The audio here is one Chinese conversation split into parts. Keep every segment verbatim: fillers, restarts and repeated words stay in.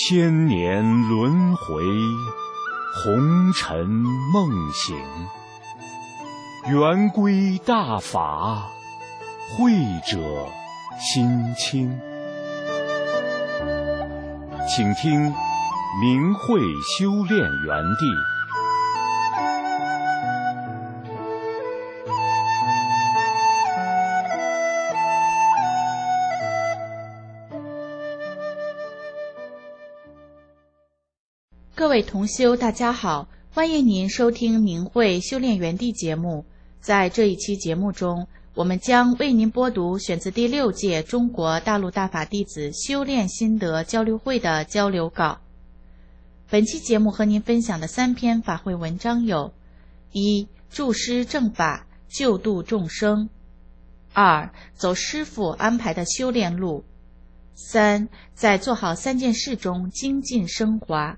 千年轮回，红尘梦醒，圆规大法，慧者心清。请听明慧修炼园地。 各位同修，大家好，欢迎您收听明慧修炼园地节目。在这一期节目中，我们将为您播读选自第六届中国大陆大法弟子修炼心得交流会的交流稿。本期节目和您分享的三篇法会文章有：一、助师正法，救度众生；二、走师父安排的修炼路；三、在做好三件事中精进升华。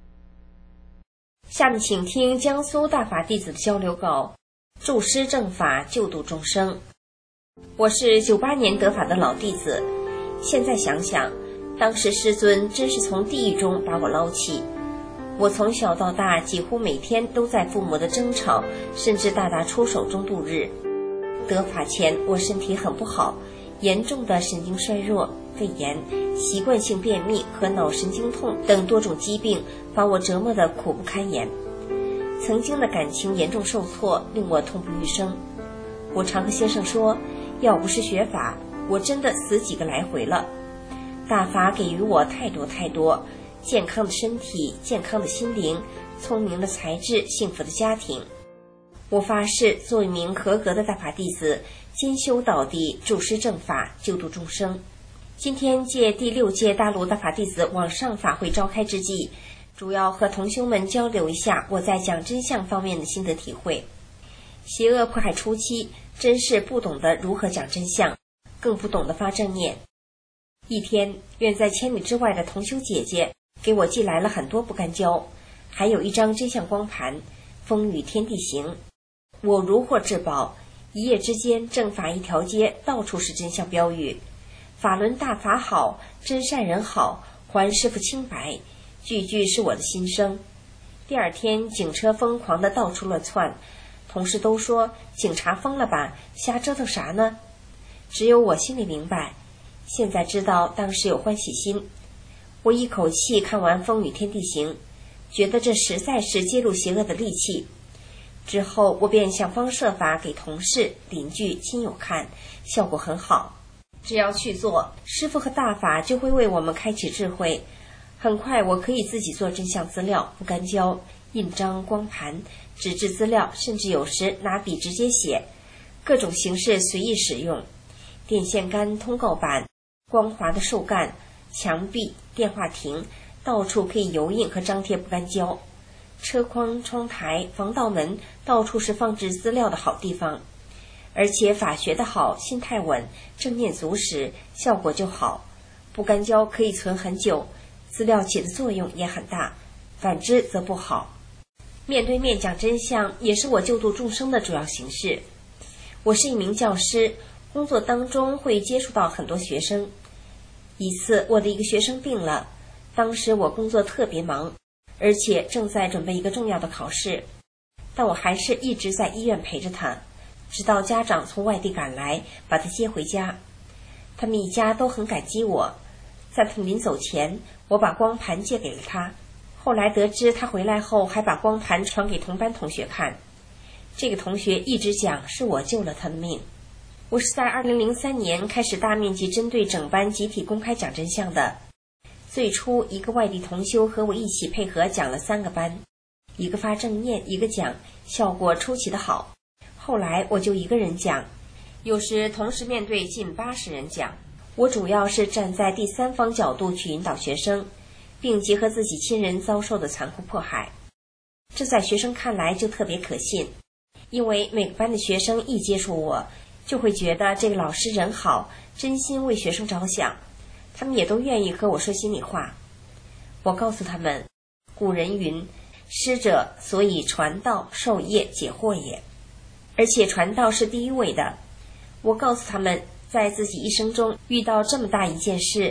下面请听江苏大法弟子的交流稿：助师正法，救度众生。我是九八年得法的老弟子，现在想想，当时师尊真是从地狱中把我捞起。我从小到大几乎每天都在父母的争吵甚至大打出手中度日。得法前我身体很不好，严重的神经衰弱、肺炎、习惯性便秘和脑神经痛等多种疾病把我折磨得苦不堪言。曾经的感情严重受挫，令我痛不欲生。我常和先生说，要不是学法，我真的死几个来回了。大法给予我太多太多，健康的身体、健康的心灵、聪明的才智、幸福的家庭。我发誓做一名合格的大法弟子，兼修到底，助师正法，救度众生。今天借第六届大陆大法弟子网上法会召开之际，主要和同修们交流一下我在讲真相方面的心得体会。邪恶迫害初期，真是不懂得如何讲真相，更不懂得发正念。一天，远在千里之外的同修姐姐给我寄来了很多不干胶，还有一张真相光盘《风雨天地行》。我如获至宝，一夜之间正法一条街到处是真相标语，法轮大法好，真善人好，还师父清白，句句是我的心声。第二天警车疯狂地到处乱窜，同事都说警察疯了吧，瞎折腾啥呢？只有我心里明白，现在知道当时有欢喜心。我一口气看完《风雨天地行》，觉得这实在是揭露邪恶的利器。之后我便想方设法给同事、邻居、亲友看，效果很好。只要去做，师父和大法就会为我们开启智慧。很快我可以自己做真相资料、不干胶、印章、光盘、纸质资料，甚至有时拿笔直接写，各种形式随意使用。电线杆、通告板、光滑的树干、墙壁、电话亭，到处可以油印和张贴不干胶。车筐、窗台、防盗门，到处是放置资料的好地方。而且法学的好，心态稳，正念足时，效果就好。不干胶可以存很久，资料起的作用也很大，反之则不好。面对面讲真相也是我救度众生的主要形式。我是一名教师，工作当中会接触到很多学生。一次我的一个学生病了，当时我工作特别忙，而且正在准备一个重要的考试，但我还是一直在医院陪着他，直到家长从外地赶来把他接回家。他们一家都很感激我，在他们临走前，我把光盘借给了他。后来得知他回来后还把光盘传给同班同学看，这个同学一直讲是我救了他的命。我是在二零零三年开始大面积针对整班集体公开讲真相的。最初一个外地同修和我一起配合讲了三个班，一个发正念，一个讲，效果出奇的好。后来我就一个人讲，有时同时面对近八十人讲。我主要是站在第三方角度去引导学生，并结合自己亲人遭受的残酷迫害。这在学生看来就特别可信，因为每个班的学生一接触我，就会觉得这个老师人好，真心为学生着想，他们也都愿意和我说心里话。我告诉他们，古人云，师者，所以传道授业解惑也，而且传道是第一位的。我告诉他们，在自己一生中遇到这么大一件事，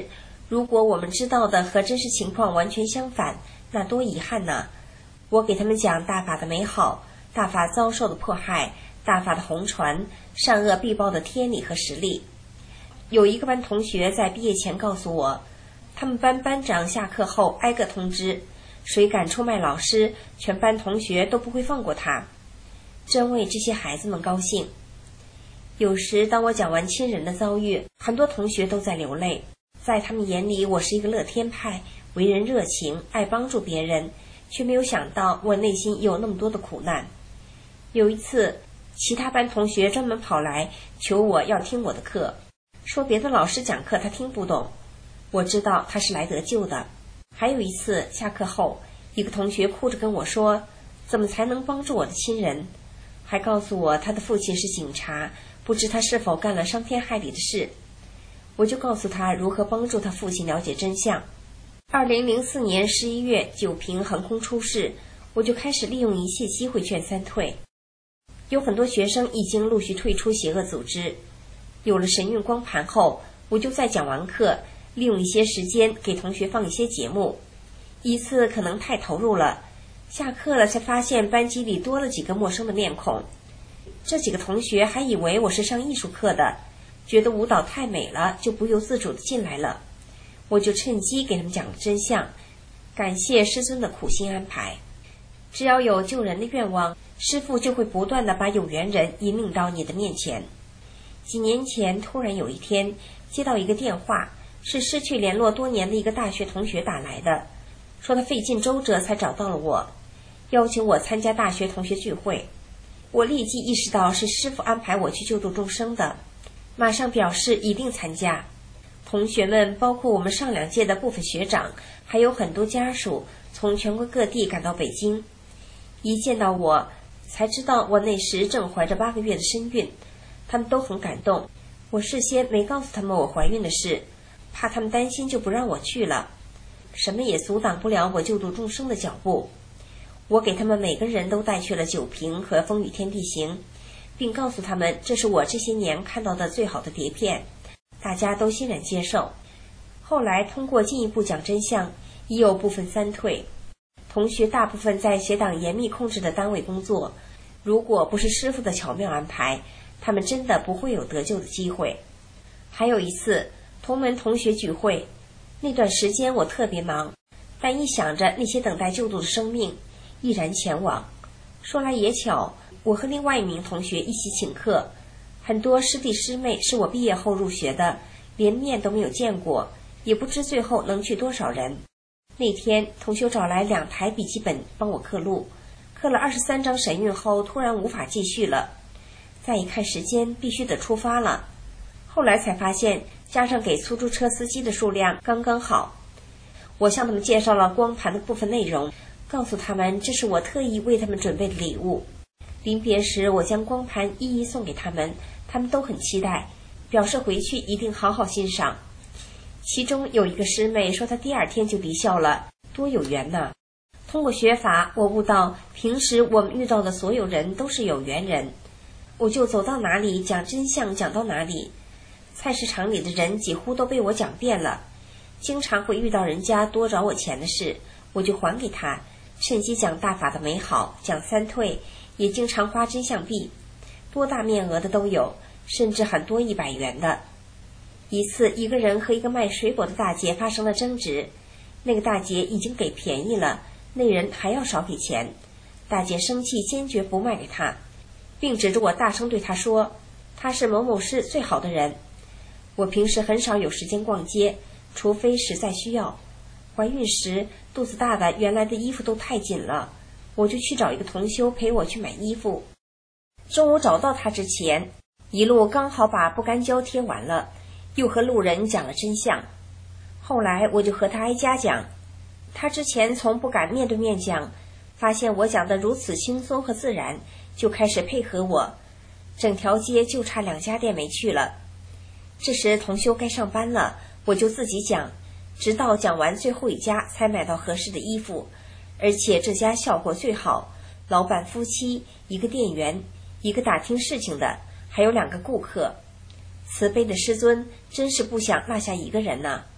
如果我们知道的和真实情况完全相反，那多遗憾呢！我给他们讲大法的美好，大法遭受的迫害，大法的红船，善恶必报的天理和实力。有一个班同学在毕业前告诉我，他们班班长下课后挨个通知，谁敢出卖老师，全班同学都不会放过他。真为这些孩子们高兴。有时当我讲完亲人的遭遇，很多同学都在流泪。在他们眼里，我是一个乐天派，为人热情，爱帮助别人，却没有想到我内心有那么多的苦难。有一次，其他班同学专门跑来求我要听我的课，说别的老师讲课他听不懂。我知道他是来得救的。还有一次下课后，一个同学哭着跟我说，怎么才能帮助我的亲人，还告诉我他的父亲是警察，不知他是否干了伤天害理的事。我就告诉他如何帮助他父亲了解真相。二零零四年十一月，九平横空出世，我就开始利用一切机会劝三退。有很多学生已经陆续退出邪恶组织。有了神韵光盘后，我就在讲完课，利用一些时间给同学放一些节目。一次可能太投入了，下课了才发现班级里多了几个陌生的面孔。这几个同学还以为我是上艺术课的，觉得舞蹈太美了，就不由自主地进来了。我就趁机给他们讲了真相，感谢师尊的苦心安排。只要有救人的愿望，师父就会不断地把有缘人引领到你的面前。几年前，突然有一天接到一个电话，是失去联络多年的一个大学同学打来的，说他费尽周折才找到了我，邀请我参加大学同学聚会。我立即意识到是师父安排我去救度众生的，马上表示一定参加。同学们包括我们上两届的部分学长，还有很多家属从全国各地赶到北京。一见到我才知道我那时正怀着八个月的身孕，他们都很感动。我事先没告诉他们我怀孕的事，怕他们担心就不让我去了。什么也阻挡不了我救度众生的脚步。我给他们每个人都带去了酒瓶和风雨天地行，并告诉他们这是我这些年看到的最好的碟片，大家都欣然接受。后来通过进一步讲真相，已有部分三退。同学大部分在学党严密控制的单位工作，如果不是师父的巧妙安排，他们真的不会有得救的机会。还有一次同门同学聚会，那段时间我特别忙，但一想着那些等待救度的生命，毅然前往。说来也巧，我和另外一名同学一起请客，很多师弟师妹是我毕业后入学的，连面都没有见过，也不知最后能去多少人。那天同修找来两台笔记本帮我刻录，刻了二十三张神韵后，突然无法继续了。再一看时间，必须得出发了。后来才发现，加上给出租车司机的数量刚刚好。我向他们介绍了光盘的部分内容，告诉他们这是我特意为他们准备的礼物。临别时，我将光盘一一送给他们，他们都很期待，表示回去一定好好欣赏。其中有一个师妹说她第二天就离校了，多有缘呢。通过学法，我悟到平时我们遇到的所有人都是有缘人，我就走到哪里讲真相讲到哪里。菜市场里的人几乎都被我讲遍了，经常会遇到人家多找我钱的事，我就还给他，趁机讲大法的美好，讲三退，也经常花真相币，多大面额的都有，甚至很多一百元的。一次，一个人和一个卖水果的大姐发生了争执，那个大姐已经给便宜了，那人还要少给钱。大姐生气，坚决不卖给他，并指着我大声对他说，他是某某市最好的人。我平时很少有时间逛街，除非实在需要。怀孕时肚子大的，原来的衣服都太紧了，我就去找一个同修陪我去买衣服。中午找到他之前，一路刚好把不干胶贴完了，又和路人讲了真相。后来我就和他挨家讲，他之前从不敢面对面讲，发现我讲得如此轻松和自然，就开始配合我，整条街就差两家店没去了。这时同修该上班了，我就自己讲，直到讲完最后一家才买到合适的衣服，而且这家效果最好，老板夫妻，一个店员，一个打听事情的，还有两个顾客。慈悲的师尊真是不想落下一个人呢。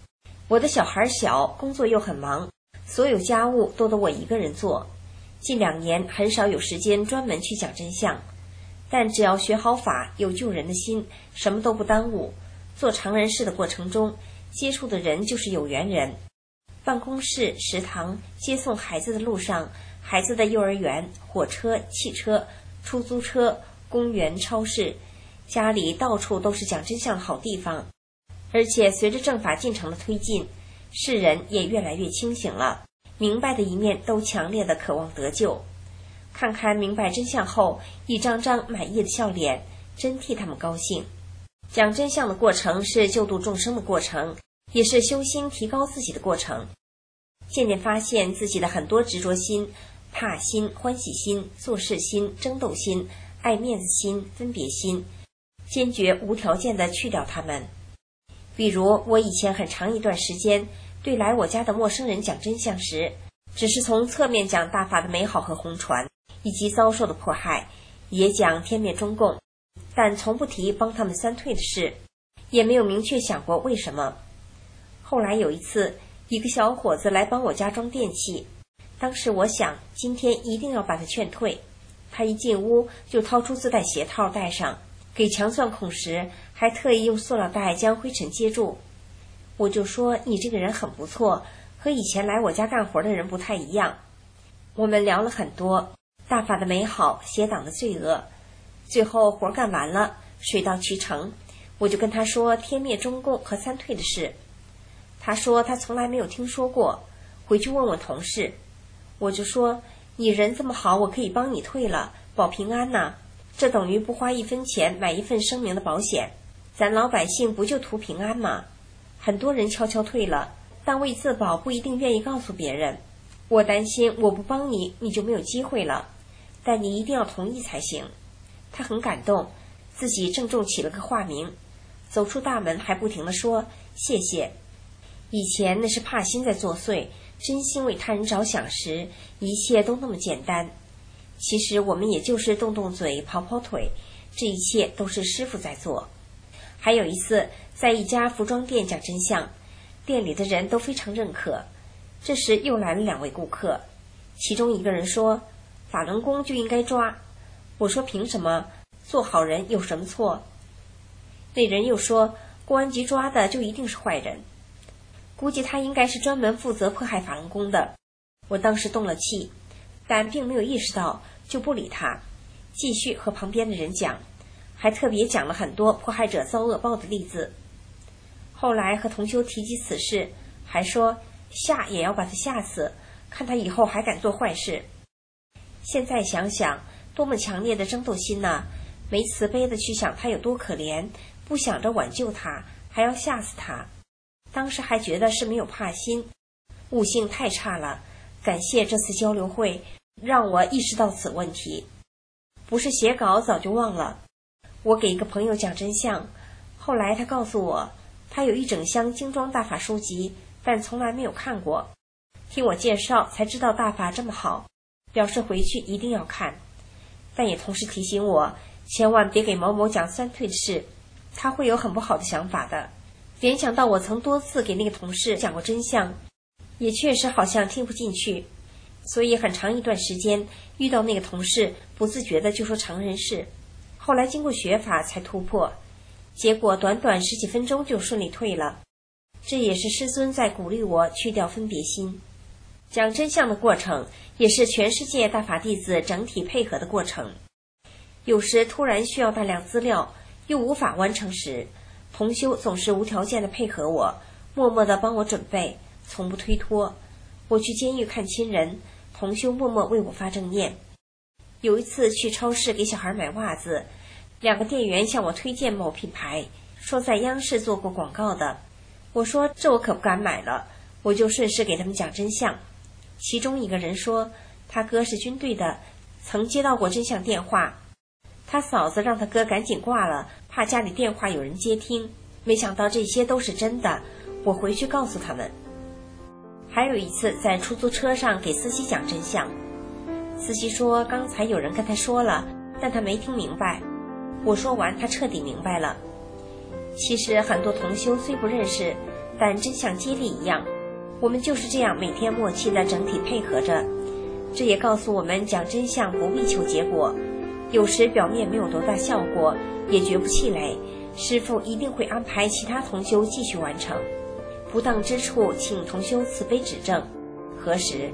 我的小孩小，工作又很忙，所有家务都得我一个人做。近两年很少有时间专门去讲真相，但只要学好法，有救人的心，什么都不耽误。做常人事的过程中，接触的人就是有缘人。办公室、食堂、接送孩子的路上，孩子的幼儿园、火车、汽车、出租车、公园、超市，家里到处都是讲真相的好地方。而且随着政法进程的推进，世人也越来越清醒了，明白的一面都强烈的渴望得救。看看明白真相后一张张满意的笑脸，真替他们高兴。讲真相的过程是救度众生的过程，也是修心提高自己的过程。渐渐发现自己的很多执着心、怕心、欢喜心、做事心、争斗心、爱面子心、分别心，坚决无条件地去掉它们。比如我以前很长一段时间对来我家的陌生人讲真相时，只是从侧面讲大法的美好和红传，以及遭受的迫害，也讲天灭中共，但从不提帮他们三退的事，也没有明确想过为什么。后来有一次，一个小伙子来帮我家装电器，当时我想今天一定要把他劝退。他一进屋就掏出自带鞋套戴上，给墙钻孔时还特意用塑料袋将灰尘接住。我就说你这个人很不错，和以前来我家干活的人不太一样。我们聊了很多大法的美好，邪党的罪恶。最后活干完了，水到渠成，我就跟他说天灭中共和三退的事。他说他从来没有听说过，回去问问同事。我就说你人这么好，我可以帮你退了，保平安呐。这等于不花一分钱买一份生命的保险，咱老百姓不就图平安吗？很多人悄悄退了，但为自保不一定愿意告诉别人。我担心我不帮你，你就没有机会了，但你一定要同意才行。他很感动，自己郑重起了个化名，走出大门还不停地说谢谢。以前那是怕心在作祟，真心为他人着想时，一切都那么简单。其实我们也就是动动嘴跑跑腿，这一切都是师父在做。还有一次在一家服装店讲真相，店里的人都非常认可。这时又来了两位顾客，其中一个人说法轮功就应该抓。我说凭什么？做好人有什么错？那人又说公安局抓的就一定是坏人，估计他应该是专门负责迫害法轮功的。我当时动了气，但并没有意识到，就不理他，继续和旁边的人讲，还特别讲了很多迫害者遭恶报的例子。后来和同修提及此事，还说吓也要把他吓死，看他以后还敢做坏事。现在想想多么强烈的争斗心呢，没慈悲的去想他有多可怜，不想着挽救他，还要吓死他。当时还觉得是没有怕心，悟性太差了。感谢这次交流会让我意识到此问题，不是写稿早就忘了。我给一个朋友讲真相，后来他告诉我他有一整箱精装大法书籍，但从来没有看过。听我介绍才知道大法这么好，表示回去一定要看。但也同时提醒我千万别给某某讲三退的事，他会有很不好的想法的。联想到我曾多次给那个同事讲过真相，也确实好像听不进去，所以很长一段时间遇到那个同事不自觉的就说常人事。后来经过学法才突破，结果短短十几分钟就顺利退了。这也是师尊在鼓励我去掉分别心。讲真相的过程也是全世界大法弟子整体配合的过程。有时突然需要大量资料又无法完成时，同修总是无条件的配合我，默默的帮我准备，从不推脱。我去监狱看亲人，同修默默为我发正念。有一次去超市给小孩买袜子，两个店员向我推荐某品牌，说在央视做过广告的。我说这我可不敢买了，我就顺势给他们讲真相。其中一个人说他哥是军队的，曾接到过真相电话，他嫂子让他哥赶紧挂了，怕家里电话有人接听。没想到这些都是真的，我回去告诉他们。还有一次在出租车上给司机讲真相，司机说刚才有人跟他说了，但他没听明白。我说完他彻底明白了。其实很多同修虽不认识， 但真像接力一样，我们就是这样每天默契的整体配合着。这也告诉我们，讲真相不必求结果，有时表面没有多大效果，也绝不气馁，师父一定会安排其他同修继续完成。不当之处，请同修慈悲指正。何时？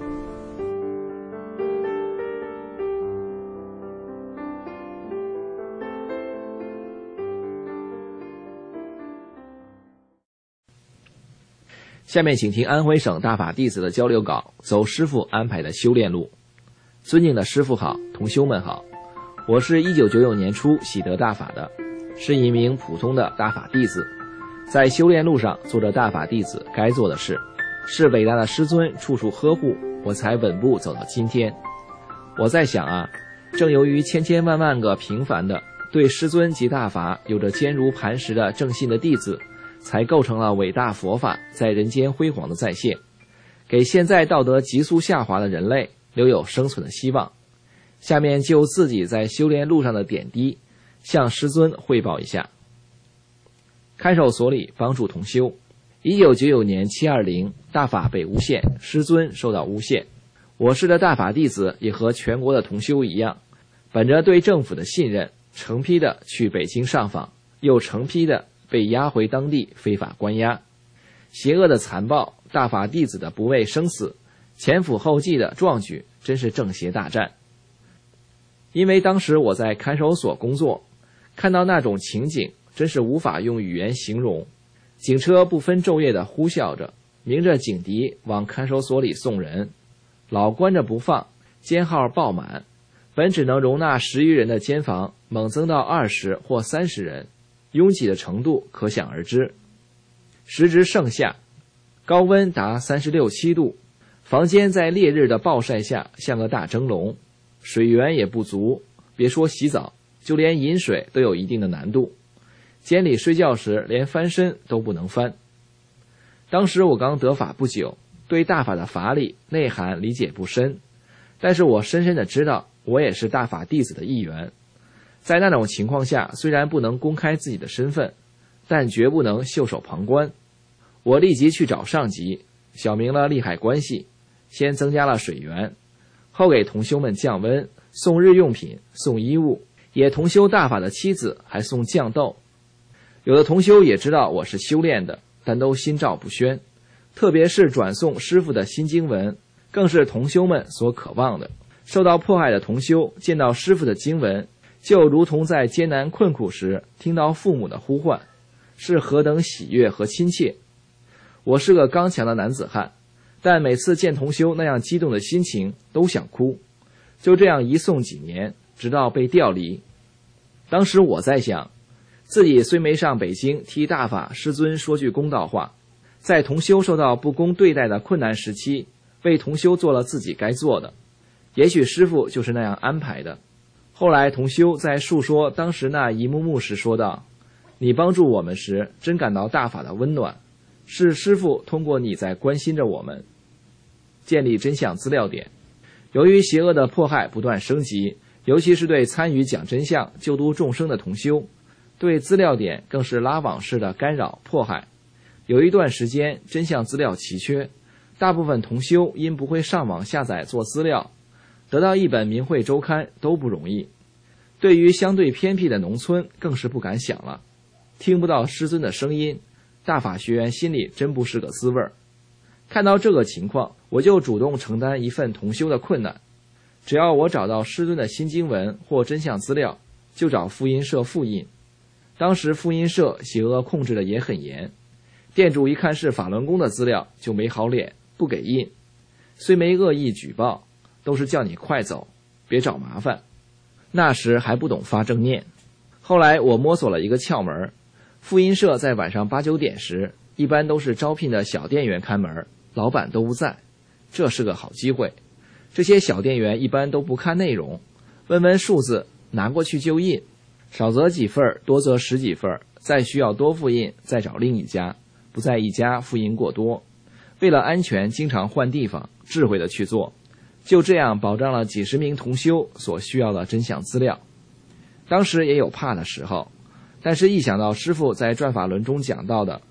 下面请听安徽省大法弟子的交流稿，走师父安排的修炼路。尊敬的师父好，同修们好，我是一九九九年初喜得大法的，是一名普通的大法弟子，在修炼路上做着大法弟子该做的事，是伟大的师尊处处呵护，我才稳步走到今天。我在想啊，正由于千千万万个平凡的对师尊及大法有着坚如磐石的正信的弟子，才构成了伟大佛法在人间辉煌的再现，给现在道德急速下滑的人类留有生存的希望。下面就自己在修炼路上的点滴，向师尊汇报一下。看守所里帮助同修，一九九九年七二零大法被诬陷，师尊受到诬陷，我市的大法弟子也和全国的同修一样，本着对政府的信任，成批的去北京上访，又成批的被押回当地非法关押。邪恶的残暴，大法弟子的不畏生死，前赴后继的壮举，真是正邪大战。因为当时我在看守所工作，看到那种情景真是无法用语言形容。警车不分昼夜地呼啸着，鸣着警笛往看守所里送人，老关着不放，监号爆满，本只能容纳十余人的监房猛增到二十或三十人，拥挤的程度可想而知。时值盛夏，高温达三十六七度，房间在烈日的暴晒下像个大蒸笼，水源也不足，别说洗澡，就连饮水都有一定的难度。监里睡觉时连翻身都不能翻。当时我刚得法不久，对大法的法理内涵理解不深，但是我深深的知道我也是大法弟子的一员。在那种情况下，虽然不能公开自己的身份，但绝不能袖手旁观。我立即去找上级，小明了利害关系，先增加了水源，后给同修们降温，送日用品，送衣物，也同修大法的妻子还送酱豆。有的同修也知道我是修炼的，但都心照不宣，特别是转送师父的新经文，更是同修们所渴望的。受到迫害的同修见到师父的经文，就如同在艰难困苦时听到父母的呼唤，是何等喜悦和亲切。我是个刚强的男子汉，但每次见同修那样激动的心情都想哭。就这样一送几年，直到被调离。当时我在想，自己虽没上北京替大法师尊说句公道话，在同修受到不公对待的困难时期，为同修做了自己该做的，也许师父就是那样安排的。后来同修在述说当时那一幕幕时说道，你帮助我们时真感到大法的温暖，是师父通过你在关心着我们。建立真相资料点，由于邪恶的迫害不断升级，尤其是对参与讲真相救度众生的同修，对资料点更是拉网式的干扰迫害。有一段时间真相资料奇缺，大部分同修因不会上网下载做资料，得到一本明慧周刊都不容易。对于相对偏僻的农村更是不敢想了，听不到师尊的声音，大法学员心里真不是个滋味儿。看到这个情况，我就主动承担一份同修的困难。只要我找到师尊的新经文或真相资料，就找复印社复印。当时复印社邪恶控制的也很严，店主一看是法轮功的资料就没好脸，不给印。虽没恶意举报，都是叫你快走，别找麻烦。那时还不懂发正念。后来我摸索了一个窍门，复印社在晚上八九点时一般都是招聘的小店员看门，老板都不在，这是个好机会。这些小店员一般都不看内容，问问数字，拿过去就印，少则几份，多则十几份，再需要多复印再找另一家，不在一家复印过多。为了安全经常换地方，智慧的去做，就这样保障了几十名同修所需要的真相资料。当时也有怕的时候，但是一想到师父在转法轮中讲到的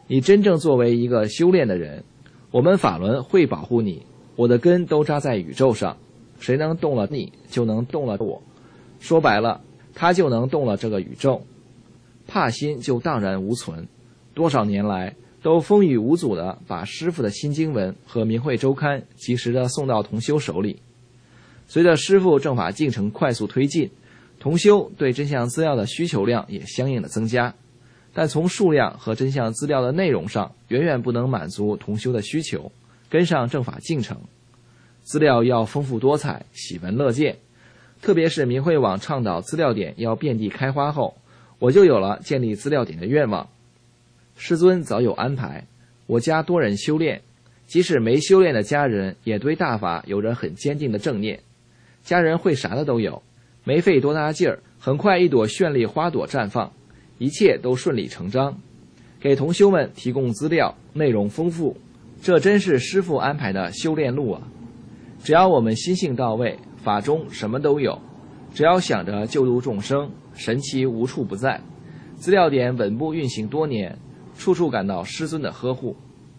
你真正作为一个修炼的人，我们法轮会保护你。我的根都扎在宇宙上，谁能动了你，就能动了我。说白了，他就能动了这个宇宙，怕心就荡然无存。多少年来，都风雨无阻地把师父的新经文和明慧周刊及时地送到同修手里。随着师父正法进程快速推进，同修对真相资料的需求量也相应的增加，但从数量和真相资料的内容上，远远不能满足同修的需求，跟上正法进程。资料要丰富多彩，喜闻乐见。特别是明慧网倡导资料点要遍地开花后，我就有了建立资料点的愿望。师尊早有安排，我家多人修炼，即使没修炼的家人也对大法有着很坚定的正念。家人会啥的都有，没费多大劲儿，很快一朵绚丽花朵绽放，一切都顺理成章。给同修们提供资料，内容丰富，这真是师父安排的修炼路啊！只要我们心性到位，法中什么都有，只要想着救度众生，神奇无处不在。资料点稳步运行多年，处处感到师尊的呵护。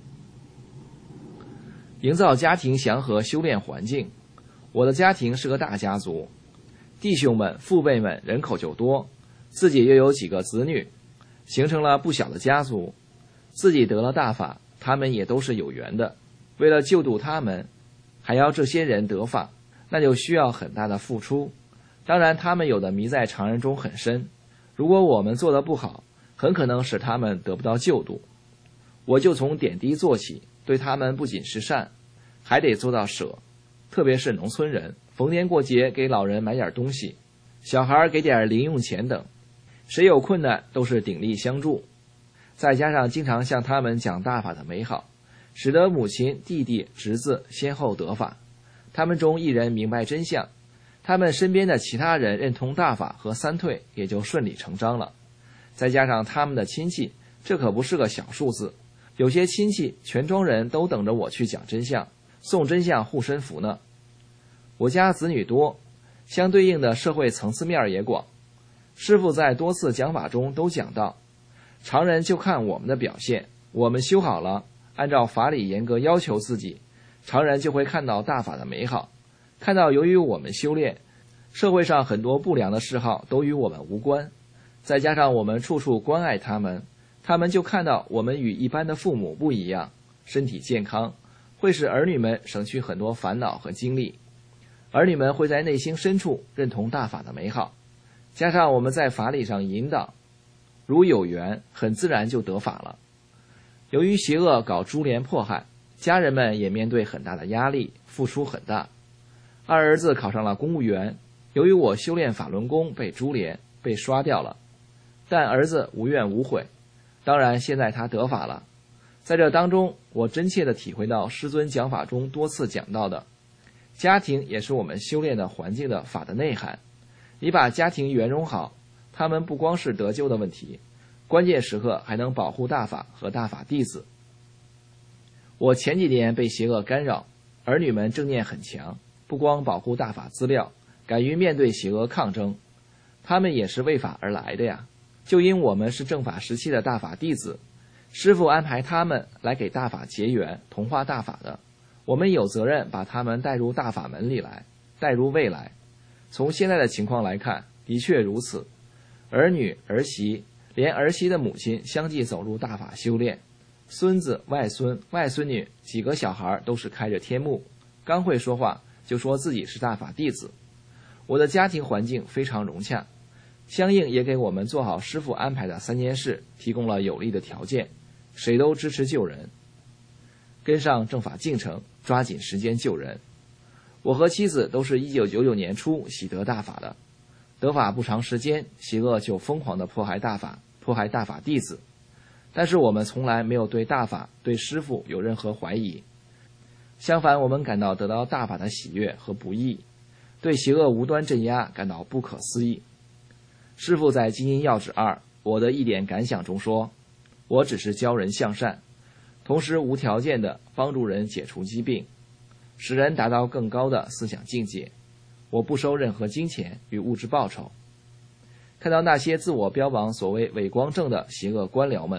营造家庭祥和修炼环境。我的家庭是个大家族，弟兄们父辈们人口就多，自己又有几个子女，形成了不小的家族。自己得了大法，他们也都是有缘的，为了救度他们，还要这些人得法，那就需要很大的付出。当然他们有的迷在常人中很深，如果我们做得不好，很可能使他们得不到救度。我就从点滴做起，对他们不仅是善，还得做到舍。特别是农村人，逢年过节给老人买点东西，小孩给点零用钱等，谁有困难都是鼎力相助。再加上经常向他们讲大法的美好，使得母亲、弟弟、侄子先后得法，他们中一人明白真相，他们身边的其他人认同大法和三退，也就顺理成章了。再加上他们的亲戚，这可不是个小数字，有些亲戚全庄人都等着我去讲真相，送真相护身符呢。我家子女多，相对应的社会层次面也广。师父在多次讲法中都讲到，常人就看我们的表现，我们修好了，按照法理严格要求自己，常人就会看到大法的美好，看到由于我们修炼，社会上很多不良的嗜好都与我们无关。再加上我们处处关爱他们，他们就看到我们与一般的父母不一样，身体健康，会使儿女们省去很多烦恼和精力。儿女们会在内心深处认同大法的美好，加上我们在法理上引导，如有缘，很自然就得法了。由于邪恶搞株连迫害，家人们也面对很大的压力，付出很大。二儿子考上了公务员，由于我修炼法轮功被株连，被刷掉了，但儿子无怨无悔，当然现在他得法了。在这当中，我真切地体会到师尊讲法中多次讲到的，家庭也是我们修炼的环境的法的内涵。你把家庭圆融好，他们不光是得救的问题，关键时刻还能保护大法和大法弟子。我前几年被邪恶干扰，儿女们正念很强，不光保护大法资料，敢于面对邪恶抗争，他们也是为法而来的呀。就因我们是正法时期的大法弟子，师父安排他们来给大法结缘，同化大法的，我们有责任把他们带入大法门里来，带入未来。从现在的情况来看，的确如此。儿女、儿媳，连儿媳的母亲相继走入大法修炼，孙子、外孙、外孙女几个小孩都是开着天目，刚会说话就说自己是大法弟子。我的家庭环境非常融洽，相应也给我们做好师父安排的三件事提供了有利的条件，谁都支持救人，跟上正法进程，抓紧时间救人。我和妻子都是一九九九年初喜得大法的，得法不长时间，邪恶就疯狂地迫害大法，迫害大法弟子。但是我们从来没有对大法、对师父有任何怀疑，相反，我们感到得到大法的喜悦和不易，对邪恶无端镇压感到不可思议。师父在《经营要旨二：我的一点感想》中说，我只是教人向善，同时无条件地帮助人解除疾病，使人达到更高的思想境界。我不收任何金钱与物质报酬。看到那些自我标榜所谓伪光正的邪恶官僚们，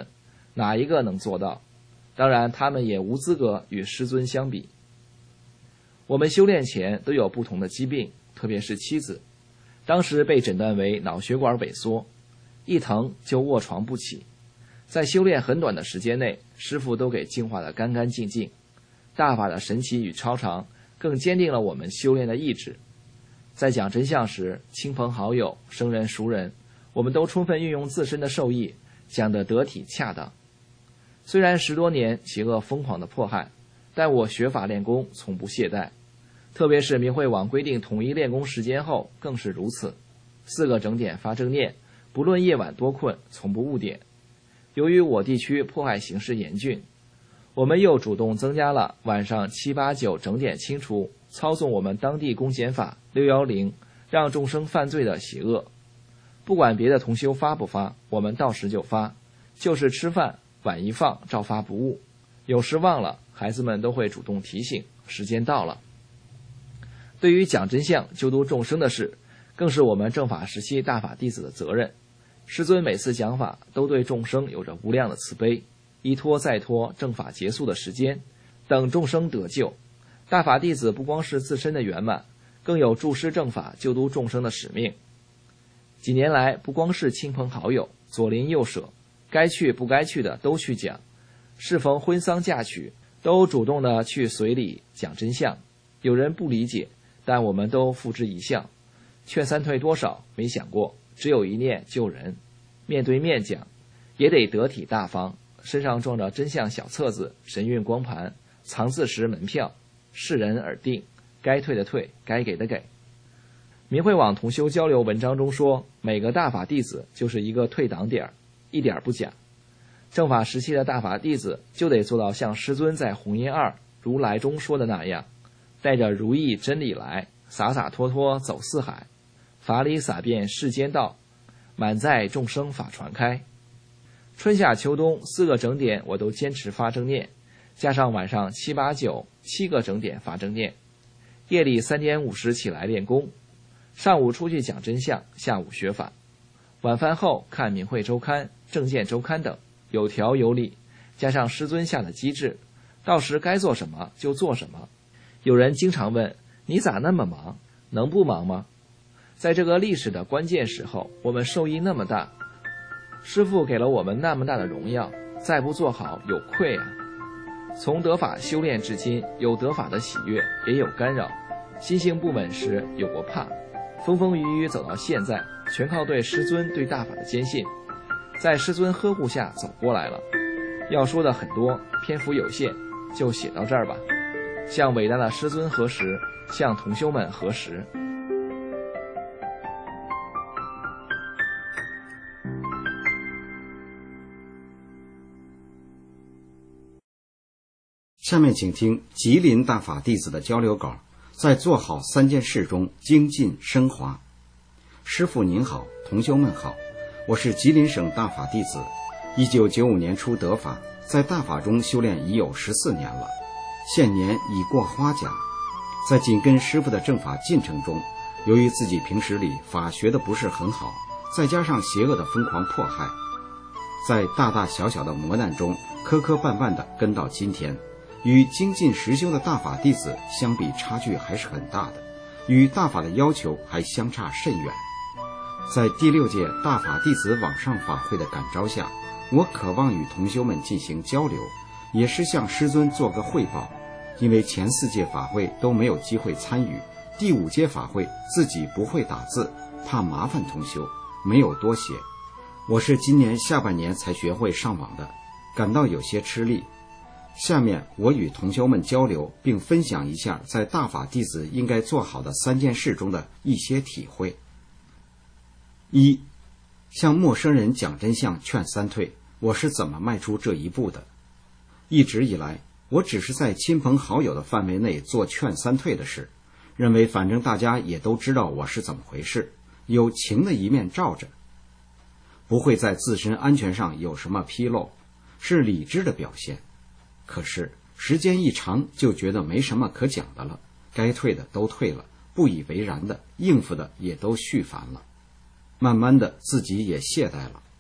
哪一个能做到？当然，他们也无资格与师尊相比。我们修炼前都有不同的疾病，特别是妻子，当时被诊断为脑血管萎缩，一疼就卧床不起。在修炼很短的时间内，师父都给净化得干干净净。大法的神奇与超常，更坚定了我们修炼的意志。在讲真相时，亲朋好友、生人熟人，我们都充分运用自身的受益，讲得得体恰当。虽然十多年邪恶疯狂的迫害，但我学法练功从不懈怠。特别是明慧网规定统一练功时间后，更是如此。四个整点发正念，不论夜晚多困，从不误点。由于我地区迫害形势严峻，我们又主动增加了晚上七八九整点清除，操纵我们当地公检法六一零，让众生犯罪的邪恶。不管别的同修发不发，我们到时就发，就是吃饭晚一放照发不误。有时忘了，孩子们都会主动提醒，时间到了。对于讲真相、救度众生的事，更是我们正法时期大法弟子的责任。师尊每次讲法都对众生有着无量的慈悲，一拖再拖正法结束的时间，等众生得救。大法弟子不光是自身的圆满，更有助师正法救度众生的使命。几年来，不光是亲朋好友左邻右舍，该去不该去的都去讲，适逢婚丧嫁娶，都主动的去随礼讲真相。有人不理解，但我们都付之一笑。劝三退多少没想过，只有一念救人。面对面讲，也得得体大方，身上装着真相小册子、神韵光盘、藏字石门票，视人而定，该退的退，该给的给。明慧网同修交流文章中说，每个大法弟子就是一个退档点，一点不假。正法时期的大法弟子就得做到像师尊在弘音二如来中说的那样，带着如意真理来，洒洒脱脱走四海，法理洒遍世间道，满载众生法传开。春夏秋冬四个整点我都坚持发正念，加上晚上七八九七个整点发正念，夜里三点五十起来练功，上午出去讲真相，下午学法，晚饭后看明慧周刊、正见周刊等，有条有理，加上师尊下的机制，到时该做什么就做什么。有人经常问，你咋那么忙？能不忙吗？在这个历史的关键时候，我们受益那么大，师父给了我们那么大的荣耀，再不做好有愧啊。从得法修炼至今，有得法的喜悦，也有干扰，心性不稳时有过怕，风风雨雨走到现在，全靠对师尊对大法的坚信，在师尊呵护下走过来了。要说的很多，篇幅有限，就写到这儿吧。向伟大的师尊核实，向同修们核实。 下面请听吉林大法弟子的交流稿，在做好三件事中精进升华。师父您好，同修们好，我是吉林省大法弟子，一九九五年初得法，在大法中修炼已有十四年了，现年已过花甲。在紧跟师父的正法进程中，由于自己平时里法学的不是很好，再加上邪恶的疯狂迫害，在大大小小的磨难中磕磕绊绊地跟到今天，与精进实修的大法弟子相比，差距还是很大的，与大法的要求还相差甚远。在第六届大法弟子网上法会的感召下，我渴望与同修们进行交流，也是向师尊做个汇报。因为前四届法会都没有机会参与，第五届法会自己不会打字，怕麻烦同修，没有多写。我是今年下半年才学会上网的，感到有些吃力。下面我与同修们交流，并分享一下在大法弟子应该做好的三件事中的一些体会。一，向陌生人讲真相劝三退，我是怎么迈出这一步的？一直以来，我只是在亲朋好友的范围内做劝三退的事，认为反正大家也都知道我是怎么回事，有情的一面罩着，不会在自身安全上有什么纰漏，是理智的表现。可是时间一长，就觉得没什么可讲的了，该退的都退了，不以为然的应付的也都续烦了，慢慢的自己也懈怠了。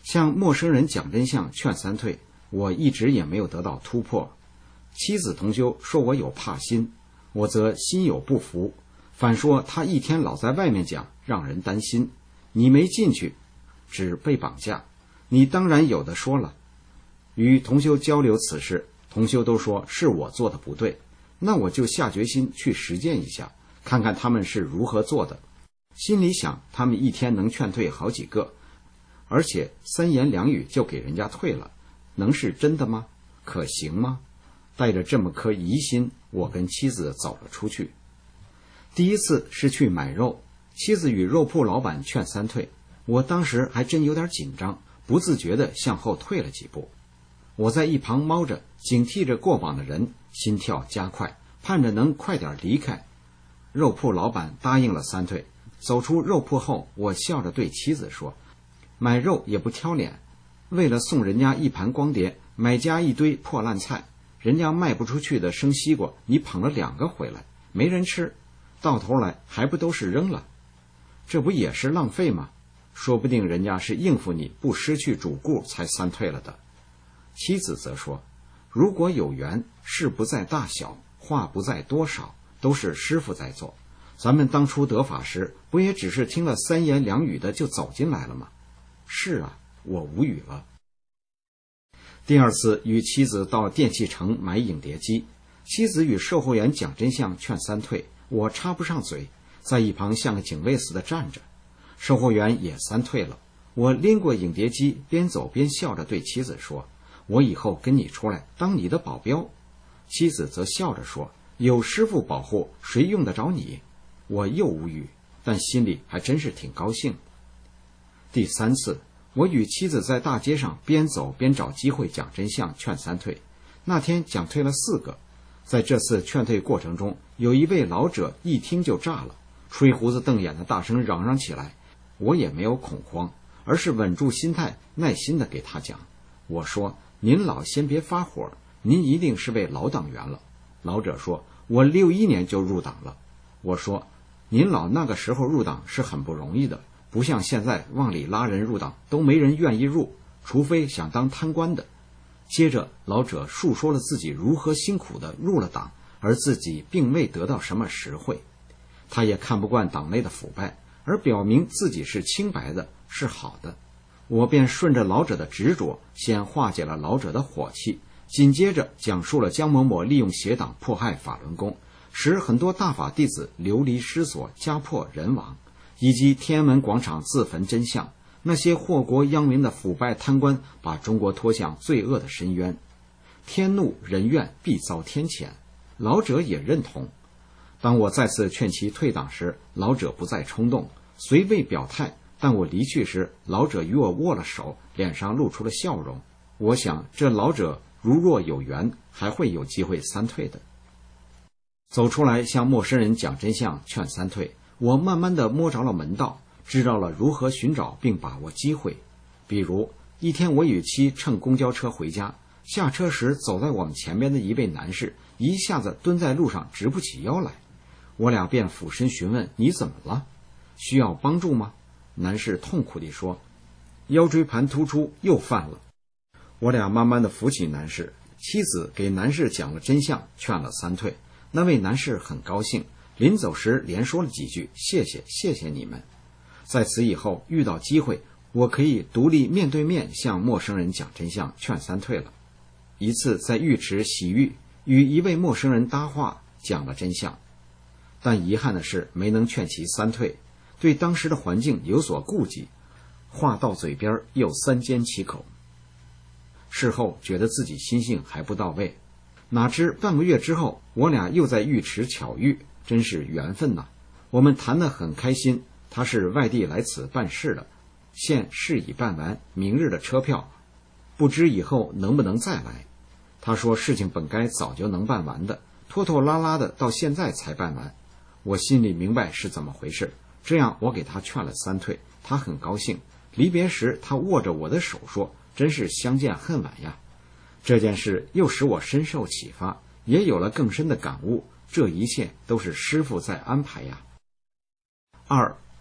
向陌生人讲真相劝三退，我一直也没有得到突破。妻子同修说我有怕心，我则心有不服，反说他一天老在外面讲，让人担心。你没进去，只被绑架，你当然有的说了。与同修交流此事，同修都说是我做的不对，那我就下决心去实践一下，看看他们是如何做的。心里想，他们一天能劝退好几个，而且三言两语就给人家退了，能是真的吗？可行吗？带着这么颗疑心，我跟妻子走了出去。第一次是去买肉，妻子与肉铺老板劝三退，我当时还真有点紧张，不自觉地向后退了几步。我在一旁猫着，警惕着过往的人，心跳加快，盼着能快点离开。肉铺老板答应了三退。走出肉铺后，我笑着对妻子说，买肉也不挑脸，为了送人家一盘光碟，买家一堆破烂菜，人家卖不出去的生西瓜，你捧了两个回来，没人吃，到头来还不都是扔了？这不也是浪费吗？说不定人家是应付你不失去主顾才三退了的。妻子则说，如果有缘，事不在大小，话不在多少，都是师父在做。咱们当初得法时，不也只是听了三言两语的就走进来了吗？是啊，我无语了。第二次与妻子到电器城买影碟机，妻子与售货员讲真相劝三退，我插不上嘴，在一旁像个警卫似的站着。售货员也三退了，我拎过影碟机，边走边笑着对妻子说，我以后跟你出来当你的保镖。妻子则笑着说，有师父保护，谁用得着你？我又无语，但心里还真是挺高兴。第三次，我与妻子在大街上边走边找机会讲真相劝三退，那天讲退了四个。在这次劝退过程中，有一位老者一听就炸了，吹胡子瞪眼的大声嚷嚷起来。我也没有恐慌，而是稳住心态，耐心地给他讲。我说，您老先别发火，您一定是位老党员了。老者说，我六一年就入党了。我说，您老那个时候入党是很不容易的，不像现在往里拉人入党都没人愿意入，除非想当贪官的。接着老者述说了自己如何辛苦的入了党，而自己并未得到什么实惠。他也看不惯党内的腐败，而表明自己是清白的，是好的。我便顺着老者的执着，先化解了老者的火气，紧接着讲述了江某某利用邪党迫害法轮功，使很多大法弟子流离失所，家破人亡，以及天安门广场自焚真相，那些祸国殃民的腐败贪官把中国拖向罪恶的深渊。天怒人怨，必遭天谴，老者也认同。当我再次劝其退党时，老者不再冲动，虽未表态，但我离去时，老者与我握了手，脸上露出了笑容。我想这老者如若有缘，还会有机会三退的。走出来向陌生人讲真相劝三退，我慢慢地摸着了门道，知道了如何寻找并把握机会。比如一天，我与妻乘公交车回家，下车时走在我们前边的一位男士一下子蹲在路上直不起腰来，我俩便俯身询问，你怎么了？需要帮助吗？男士痛苦地说，腰椎盘突出又犯了。我俩慢慢地扶起男士，妻子给男士讲了真相，劝了三退。那位男士很高兴，临走时连说了几句，谢谢谢谢你们。在此以后遇到机会，我可以独立面对面向陌生人讲真相劝三退了。一次在浴池洗浴，与一位陌生人搭话，讲了真相，但遗憾的是没能劝其三退，对当时的环境有所顾忌，话到嘴边又三缄其口。事后觉得自己心性还不到位，哪知半个月之后，我俩又在浴池巧遇，真是缘分呐。我们谈得很开心，他是外地来此办事的，现事已办完，明日的车票，不知以后能不能再来。他说事情本该早就能办完的，拖拖拉拉的到现在才办完。我心里明白是怎么回事，这样我给他劝了三退，他很高兴。离别时他握着我的手说，真是相见恨晚呀。这件事又使我深受启发，也有了更深的感悟，这一切都是师父在安排呀。二，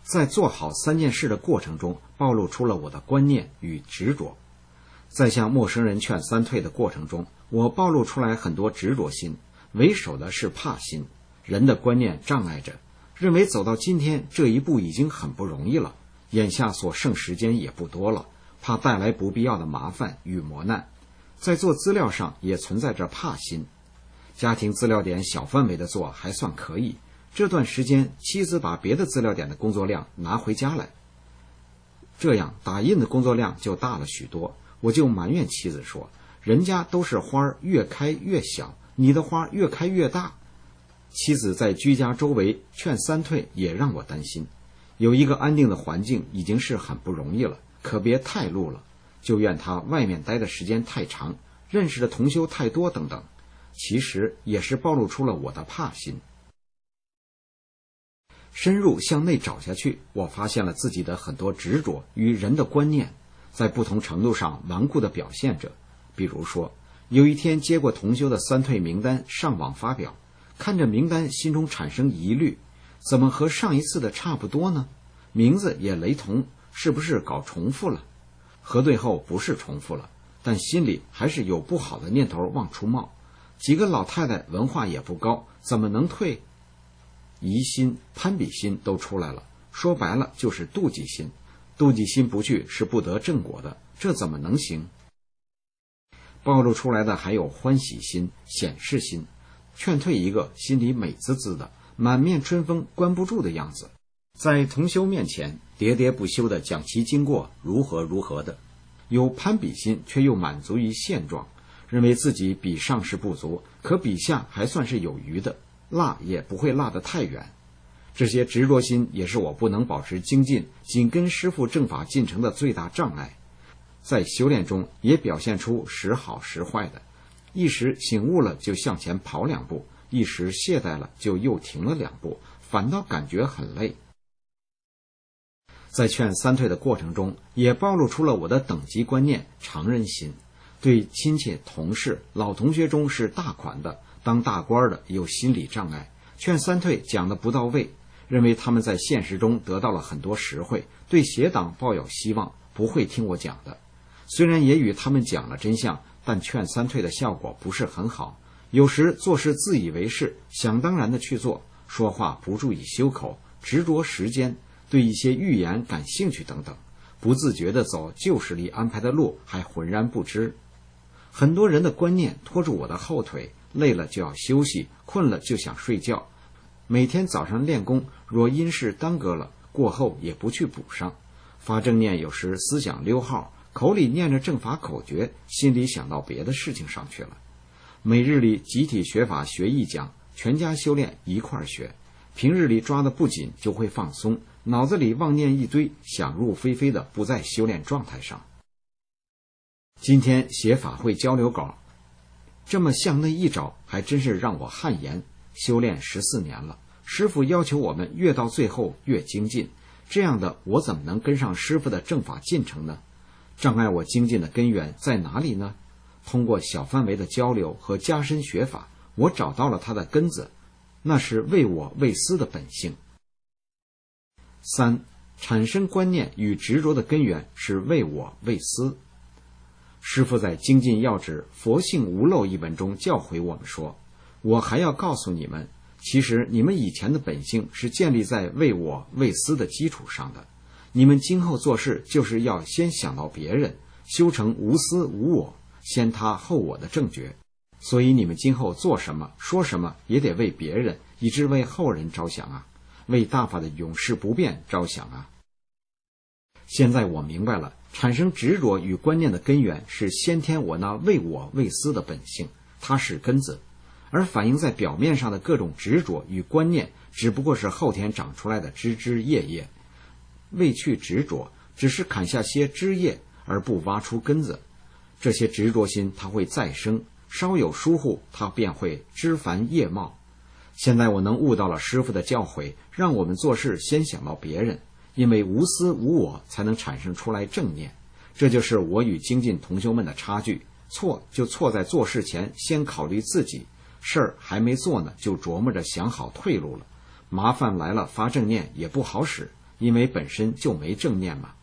在做好三件事的过程中，暴露出了我的观念与执着。在向陌生人劝三退的过程中，我暴露出来很多执着心，为首的是怕心。人的观念障碍着，认为走到今天这一步已经很不容易了，眼下所剩时间也不多了，怕带来不必要的麻烦与磨难。在做资料上也存在着怕心。家庭资料点小范围的做还算可以，这段时间妻子把别的资料点的工作量拿回家来，这样打印的工作量就大了许多。我就埋怨妻子说，人家都是花越开越小，你的花越开越大。妻子在居家周围劝三退也让我担心，有一个安定的环境已经是很不容易了，可别太路了，就怨他外面待的时间太长，认识的同修太多等等，其实也是暴露出了我的怕心。深入向内找下去，我发现了自己的很多执着与人的观念在不同程度上顽固地表现着。比如说，有一天接过同修的三退名单上网发表，看着名单心中产生疑虑，怎么和上一次的差不多呢？名字也雷同，是不是搞重复了？核对后不是重复了，但心里还是有不好的念头往出冒。几个老太太文化也不高，怎么能退？疑心、攀比心都出来了，说白了就是妒忌心。妒忌心不去是不得正果的，这怎么能行？暴露出来的还有欢喜心、显示心，劝退一个心里美滋滋的，满面春风关不住的样子，在同修面前喋喋不休地讲其经过如何如何的。有攀比心却又满足于现状，认为自己比上士不足，可比下还算是有余的，落也不会落得太远。这些执着心也是我不能保持精进、紧跟师父正法进程的最大障碍。在修炼中也表现出时好时坏的，一时醒悟了就向前跑两步，一时懈怠了就又停了两步，反倒感觉很累。在劝三退的过程中，也暴露出了我的等级观念、常人心。对亲戚、同事、老同学中是大款的、当大官的有心理障碍，劝三退讲的不到位，认为他们在现实中得到了很多实惠，对邪党抱有希望，不会听我讲的。虽然也与他们讲了真相，但劝三退的效果不是很好。有时做事自以为是，想当然的去做，说话不注意修口，执着时间，对一些预言感兴趣等等，不自觉地走旧时里安排的路，还浑然不知。很多人的观念拖住我的后腿，累了就要休息，困了就想睡觉。每天早上练功，若因事耽搁了，过后也不去补上。发正念有时思想溜号，口里念着正法口诀，心里想到别的事情上去了。每日里集体学法学一讲，全家修炼一块学。平日里抓得不紧就会放松，脑子里妄念一堆，想入非非的不在修炼状态上。今天写法会交流稿，这么向内一找，还真是让我汗颜。修炼十四年了，师父要求我们越到最后越精进，这样的我怎么能跟上师父的正法进程呢？障碍我精进的根源在哪里呢？通过小范围的交流和加深学法，我找到了它的根子，那是为我为私的本性。三、产生观念与执着的根源是为我为私。师父在《精进要旨佛性无漏》一文中教诲我们说，我还要告诉你们，其实你们以前的本性是建立在为我为私的基础上的，你们今后做事就是要先想到别人，修成无私无我，先他后我的正觉。所以你们今后做什么说什么也得为别人，以致为后人着想啊，为大法的永世不变着想啊。现在我明白了，产生执着与观念的根源是先天我那为我为私的本性，它是根子，而反映在表面上的各种执着与观念只不过是后天长出来的枝枝叶叶。为去执着，只是砍下些枝叶而不挖出根子，这些执着心它会再生，稍有疏忽它便会枝繁叶茂。现在我能悟到了师父的教诲，让我们做事先想到别人，因为无私无我才能产生出来正念。这就是我与精进同修们的差距，错就错在做事前先考虑自己，事儿还没做呢就琢磨着想好退路了，麻烦来了发正念也不好使， 因为本身就没正念嘛。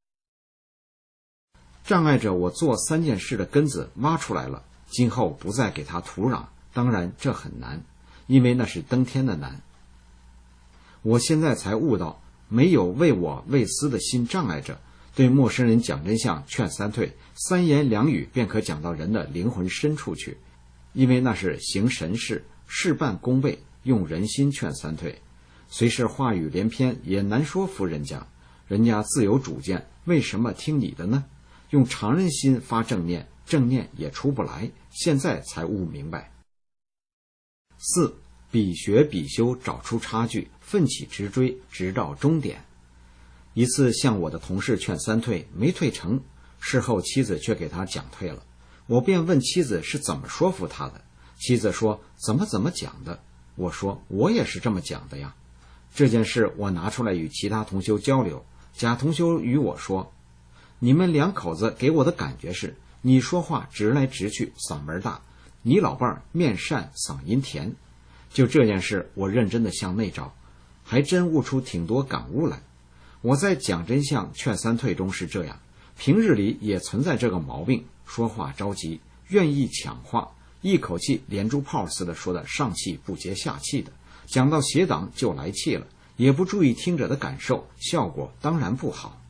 障碍着我做三件事的根子挖出来了，今后不再给它土壤，当然这很难，因为那是登天的难。我现在才悟到，没有为我为私的心障碍着，对陌生人讲真相劝三退，三言两语便可讲到人的灵魂深处去，因为那是行神事，事半功倍，用人心劝三退。虽是话语连篇，也难说服人家，人家自有主见，为什么听你的呢？用常人心发正念，正念也出不来，现在才悟明白。四，比学比修，找出差距，奋起直追，直到终点。一次向我的同事劝三退，没退成，事后妻子却给他讲退了。我便问妻子是怎么说服他的，妻子说怎么怎么讲的。我说我也是这么讲的呀。这件事我拿出来与其他同修交流，甲同修与我说，你们两口子给我的感觉是，你说话直来直去，嗓门大，你老伴儿面善，嗓音甜。就这件事我认真的向内照，还真悟出挺多感悟来。我在讲真相劝三退中是这样，平日里也存在这个毛病，说话着急，愿意抢话，一口气连珠炮似的说的上气不接下气的，讲到邪党就来气了，也不注意听者的感受，效果当然不好。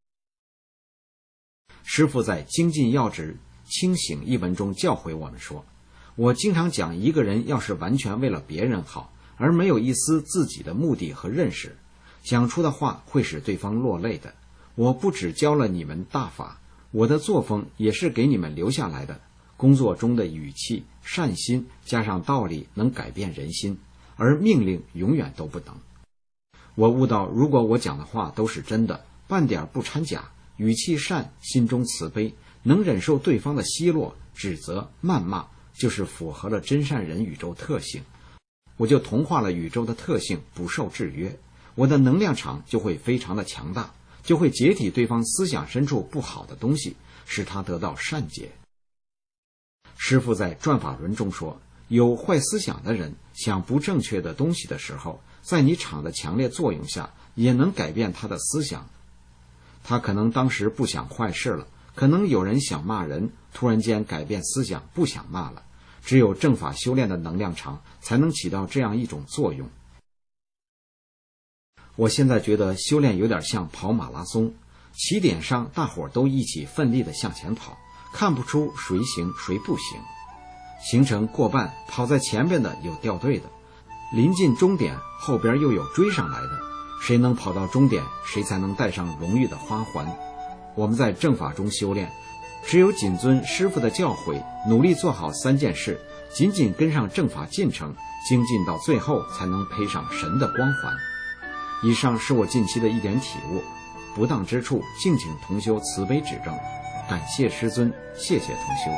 师父在《精进要旨清醒》一文中教诲我们说，我经常讲，一个人要是完全为了别人好，而没有一丝自己的目的和认识，讲出的话会使对方落泪的。我不只教了你们大法，我的作风也是给你们留下来的。工作中的语气、善心加上道理，能改变人心，而命令永远都不能。我悟到，如果我讲的话都是真的，半点不掺假，语气善，心中慈悲，能忍受对方的奚落、指责、谩骂，就是符合了真善人宇宙特性。我就同化了宇宙的特性，不受制约，我的能量场就会非常的强大，就会解体对方思想深处不好的东西，使他得到善解。师父在转法轮中说，有坏思想的人想不正确的东西的时候，在你场的强烈作用下，也能改变他的思想。他可能当时不想坏事了，可能有人想骂人，突然间改变思想，不想骂了。只有正法修炼的能量场才能起到这样一种作用。我现在觉得修炼有点像跑马拉松，起点上大伙都一起奋力地向前跑，看不出谁行谁不行。行程过半，跑在前边的有掉队的，临近终点，后边又有追上来的，谁能跑到终点，谁才能戴上荣誉的花环。我们在正法中修炼，只有谨遵师父的教诲，努力做好三件事，紧紧跟上正法进程，精进到最后，才能配上神的光环。以上是我近期的一点体悟，不当之处，敬请同修慈悲指正。感谢师尊，谢谢同修。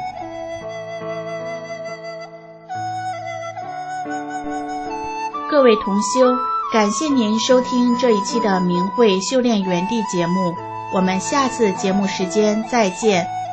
各位同修，感谢您收听这一期的明慧修炼园地节目，我们下次节目时间再见。